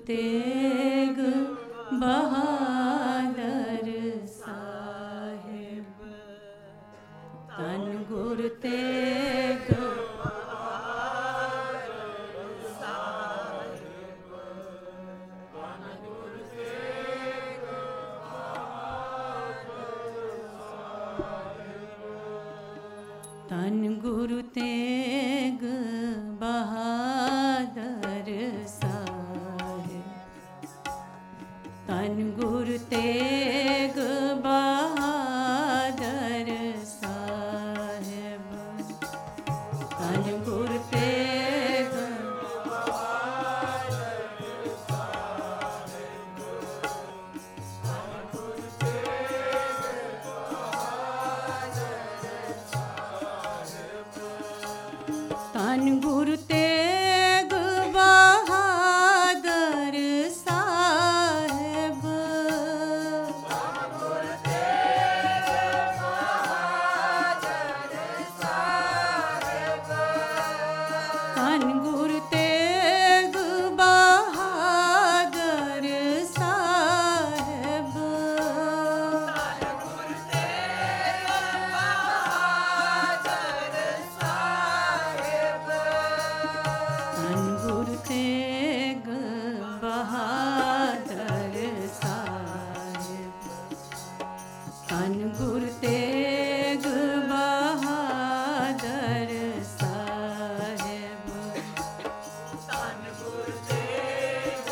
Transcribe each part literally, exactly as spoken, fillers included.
तेग बहादुर साहिब, धन गुरु तेग बहादुर साहिब, धन गुरु तेग बहादुर साहिब, धन गुरु तेग बहादुर साहिब, धन गुरु तेग बहादुर साहिब, धन गुरु तेग बहादुर साहिब, धन गुरु तेग बहादुर साहिब, धन गुरु तेग बहादुर साहिब, धन गुरु तेग बहादुर साहिब, धन गुरु तेग बहादुर साहिब, धन गुरु तेग बहादुर साहिब, धन गुरु तेग बहादुर साहिब, धन गुरु तेग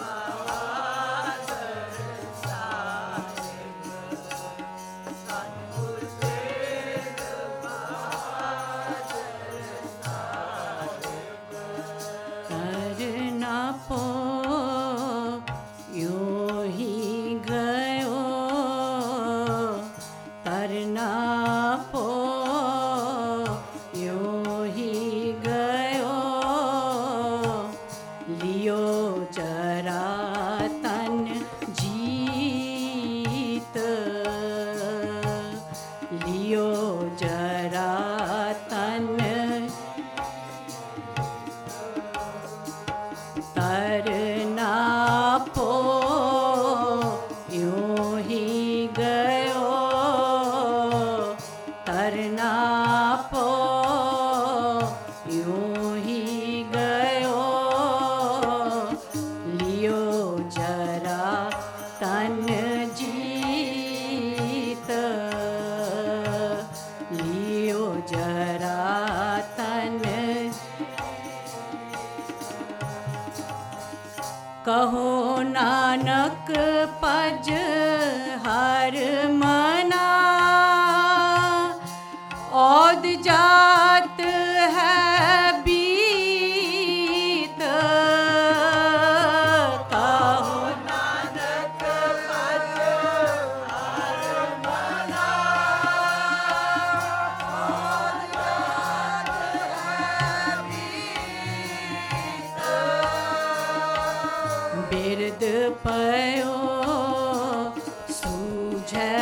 बहादुर साहिब, धन गुरु तेग बहादुर साहिब, करना पो यूं ही गयो, तरना पो यूं ही गयो, लियो जरा तन जीत, लियो जरा तन तरना पो यूं ही गयो, तरना पो यूं ही गयो, लियो जरा तन जीत, लियो जरा तन, कहो नानक पज हर मना, औद जात है बीत, कहो नानक पज हर मना, औद जात है बीत, बिरद पयो सूझै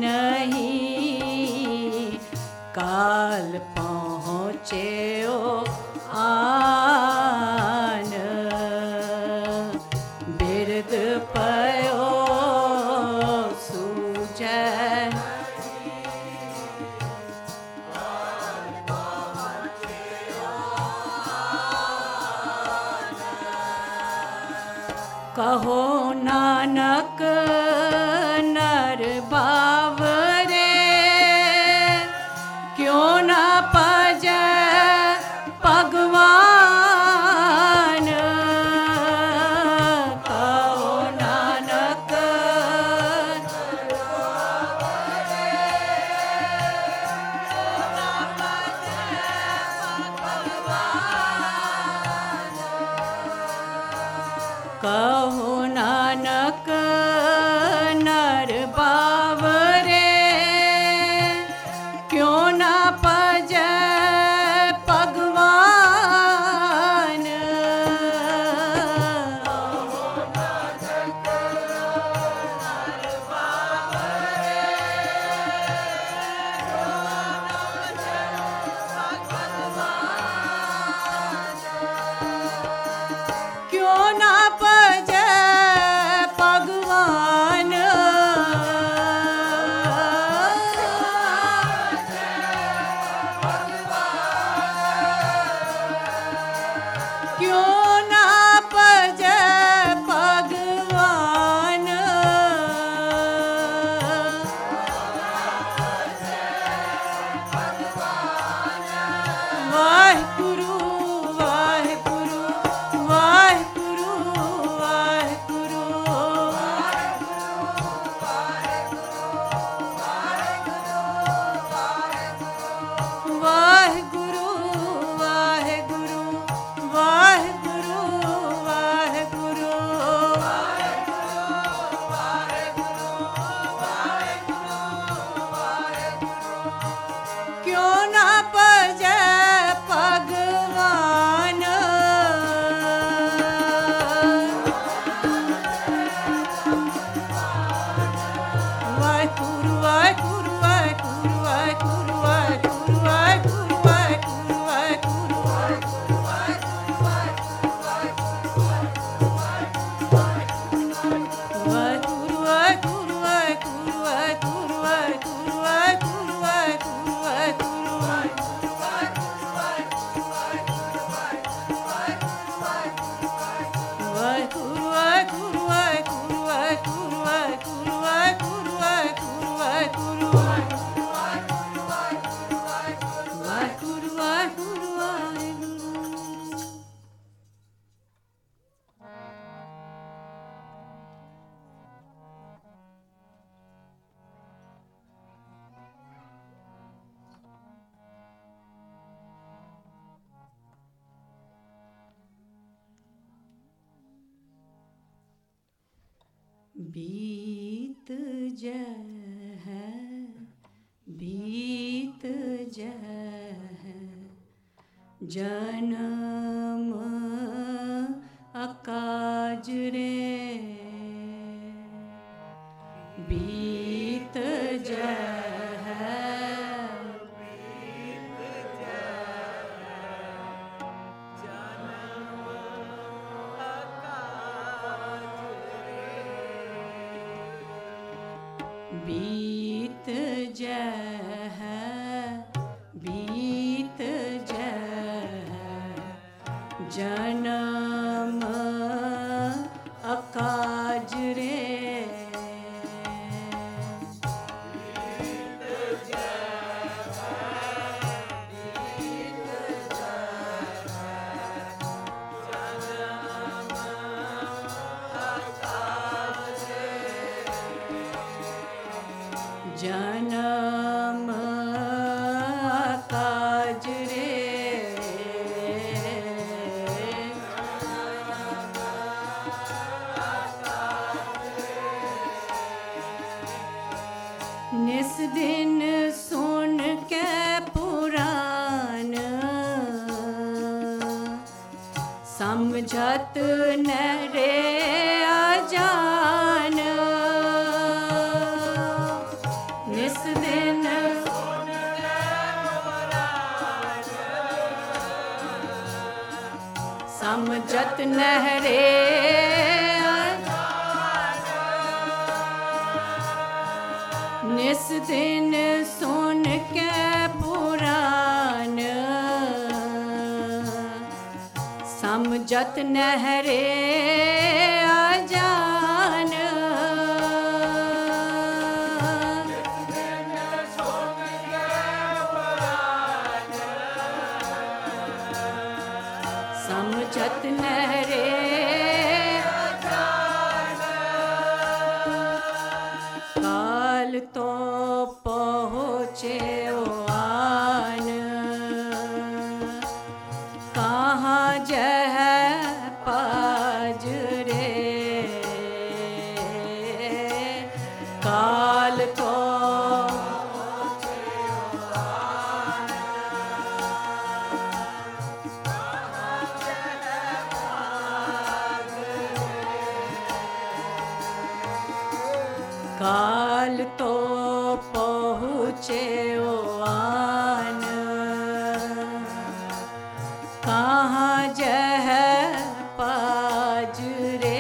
नहीं, काल पहुँचे ओ आन, बिरद पयो सूझै कहो नानक नर बावरे, क्यों न पजै भगवान, कहो नानक नर बावरे, क्यों न पजै भगवान, कहो नानक बीत जय बीत जय जन्म अकाज रे बीत जय बीत जय बीत जय जन्म अकाज रे जन्म काज रे निस दिन सुन के पुराण समझत न रे अजान निस दिन समझत नहरे निस दिन सुन के पुराण समझत नहरे अजान समझत नहरे काल तो पहुँचे आन कहाँ जह पाज रे काल तो काल तो पहुँचे आन कहाँ जह पाज रे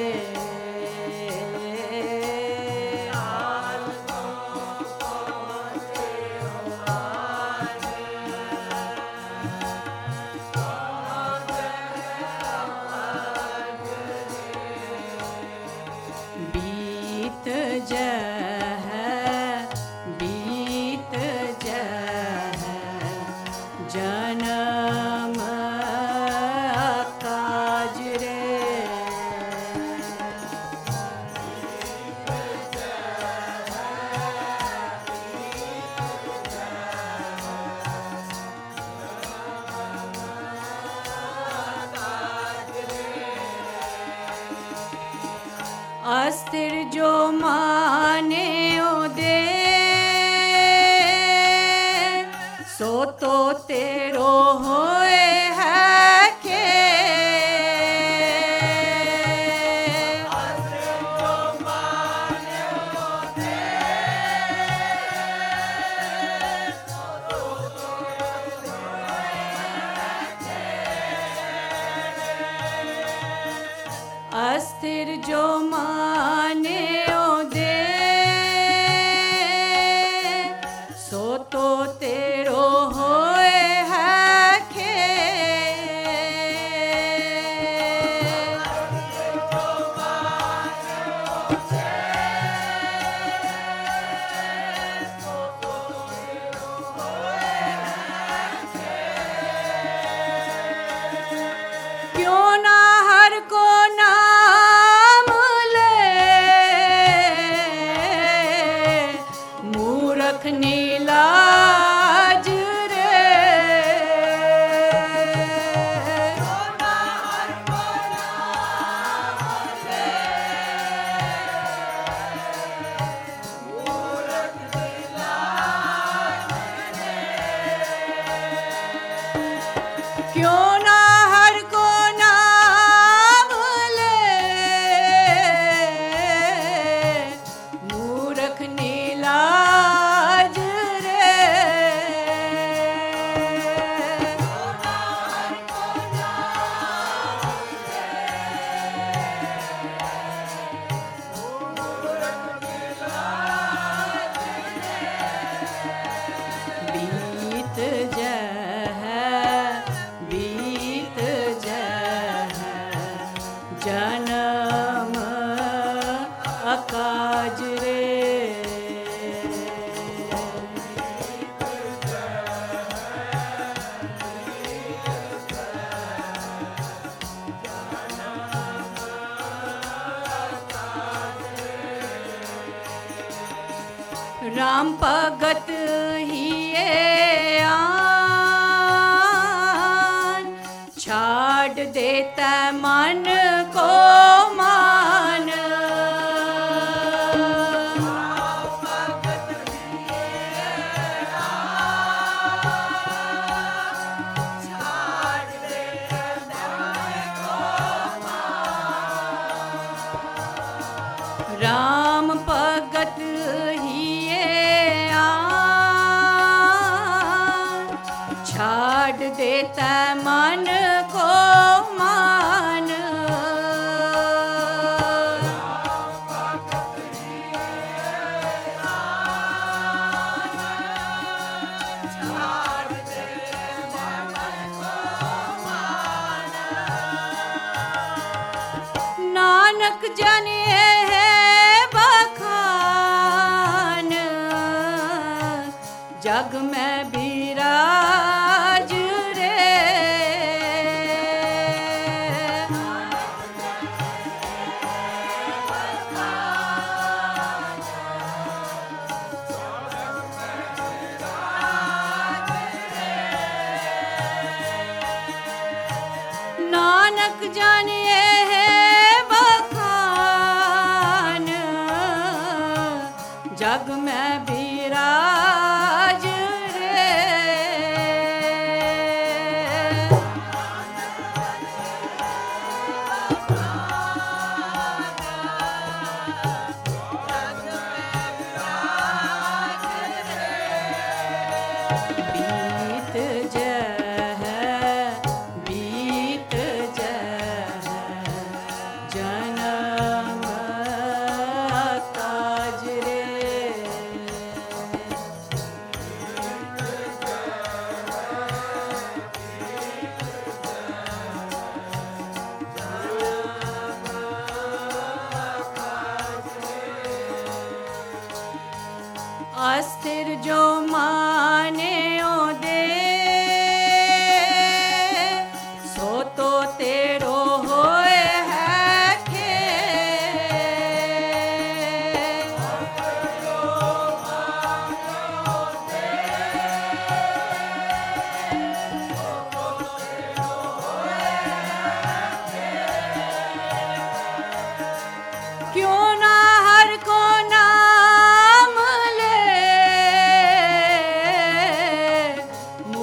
बीत जय बीत जय जन्म काज रे अस्थिर जो माने ओ दे सो तो तेरो होए है के मूरख नीलाज रे। क्यों ना हर को नाम ले, मूरख नीलाज रे। बीत जह बीत जह जन्म अकाज रे। राम भगत हिए आन, छाड़ देता मन को मान। राम भगत हिए आन, छाड़ देता मन को मान। नानक जने है बखान, जग में विराज रे। नानक जानिए है बखान, जग में विराज रे। बीत जह बीत जह जन्म काज रे। अस्थिर जो माने ओ दे, सो तो तेरो होए है खेल। क्यों ना हर को नाम ले,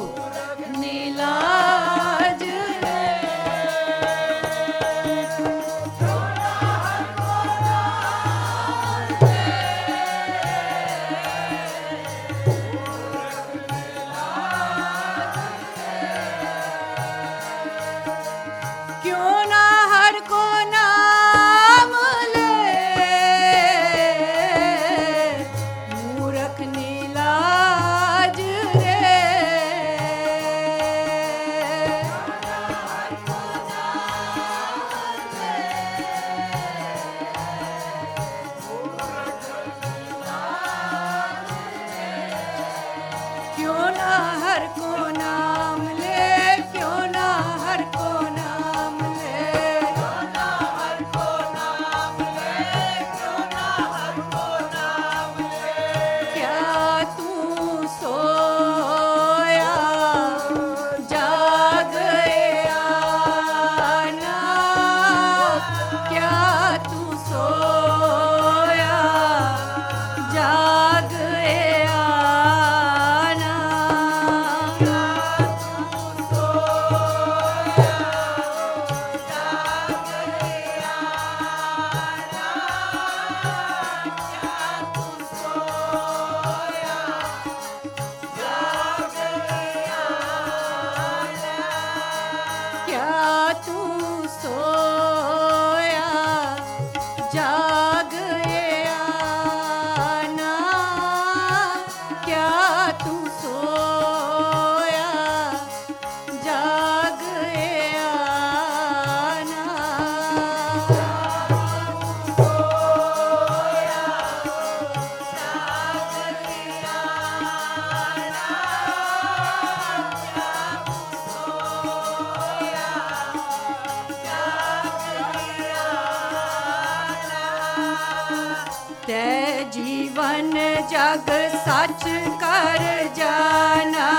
ਜੀਵਨ ਜਗ ਸੱਚ ਕਰ ਜਾਣਾ।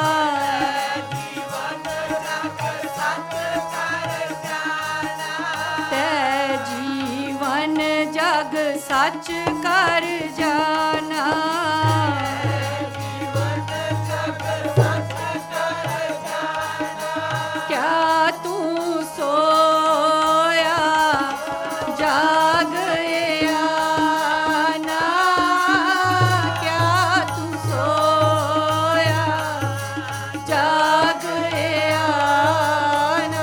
ਤੈ ਜੀਵਨ ਜਗ ਸੱਚ ਕਰ ਜਾਣਾ। ਕਿਆ ਤੂੰ ਸੋਇਆ ਜਾਗ ਆਨਾ। ਕਿਆ ਤੂੰ ਸੋਇਆ ਜਾਗ ਆਨਾ।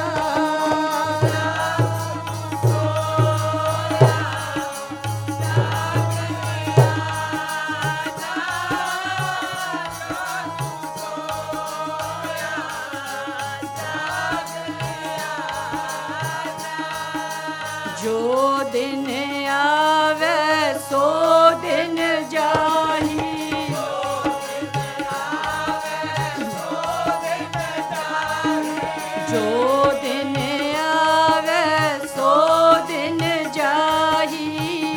ਜੋ ਦਿਨ ਆਵੇ ਸੋ ਦਿਨ ਜਾਹੀ। ਜੋ ਦਿਨ ਆਵੇ ਸੋ ਦਿਨ ਜਾਹੀ।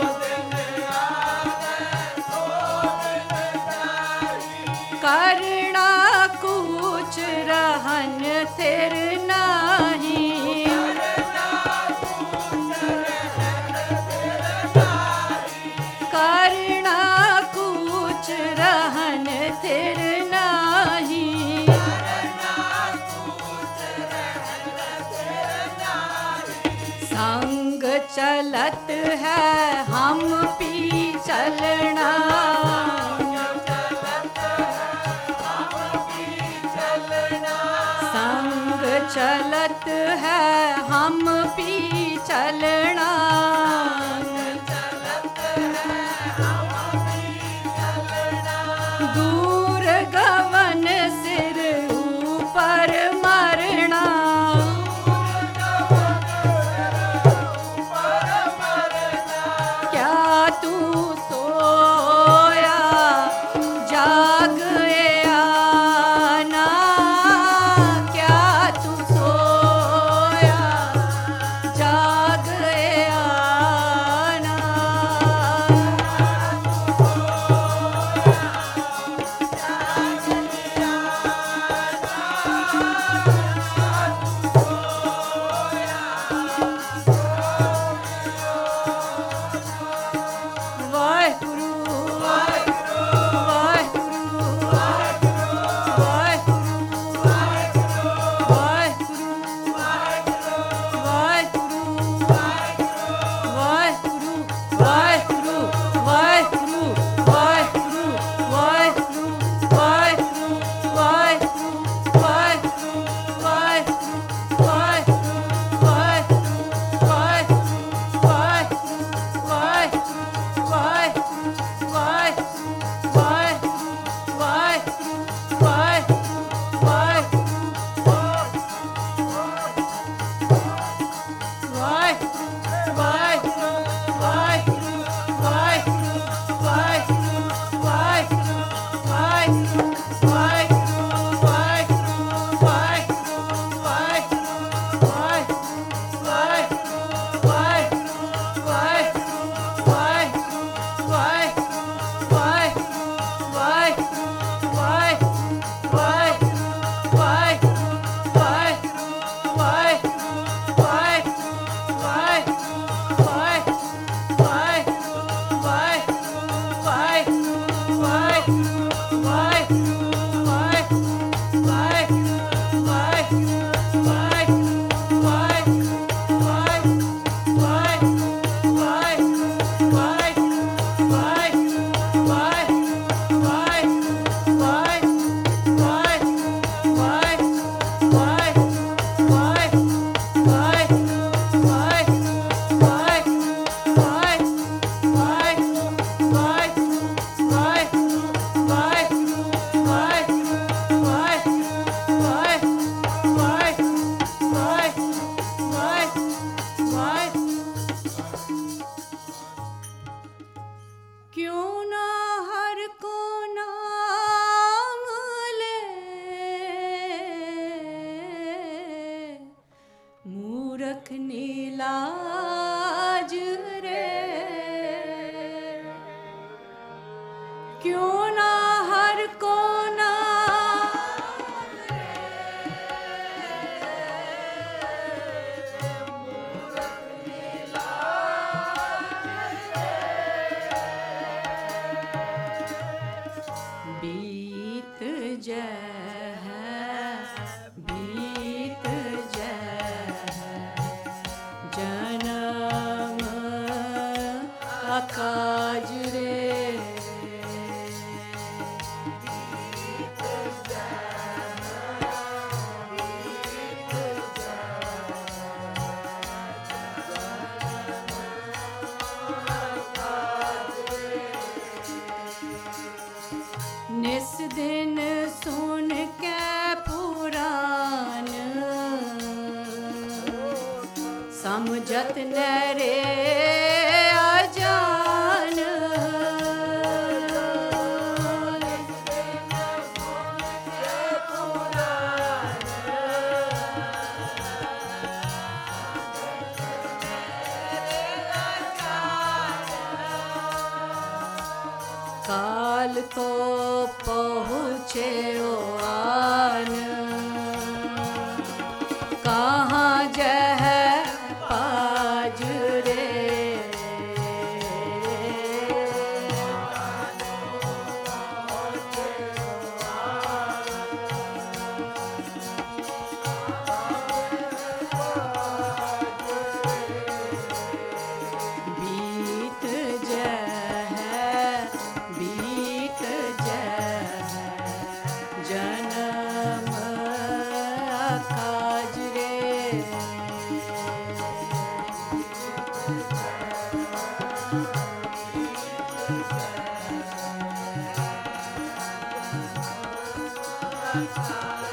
ਕਰਣਾ ਕੁਛ ਰਹਨ ਥਿਰ ਨਾਹੀ। ਕਰਣਾ ਕੁਛ ਰਹਨ ਥਿਰ ਨਾਹੀ। ਸੰਗ ਚਲਤ ਹੈ ਹਮ ਪੀ ਚਲਣਾ। ਸੰਗ ਚਲਤ ਹੈ ਹਮ ਪੀ ਚਲਣਾ। ਦੂਰ ਗਵਨ ਸਿਰ ਊਪਰ ਮਰਣਾ। ਕਿਆ ਤੂੰ ਸੋਇਆ ਜਾਗ ਆਨਾ। ਕਿਆ ਤੂੰ ਸੋਇਆ ਜਾਗ ਆਨਾ। ਵਾਹਿਗੁਰੂ ਵਾਹਿਗੁਰੂ ਵਾਹਿਗੁਰੂ ਵਾਹਿਗੁਰੂ ਵਾਹਿਗੁਰੂ ਵਾਹਿਗੁਰੂ ਵਾਹਿਗੁਰੂ ਵਾਹਿਗੁਰੂ ਵਾਹਿਗੁਰੂ ਵਾਹਿਗੁਰੂ ਵਾਹਿਗੁਰੂ ਵਾਹਿਗੁਰੂ क्यों ना हर को ना बीत जय बीत जय जन्म अकाज रे निस दिन सुन के पुराण समझत न रे अजान काल को पहुँचे ओ आन कहाँ जह पाज रे बीत जय बीत जय जन्म अकाज रे Bye.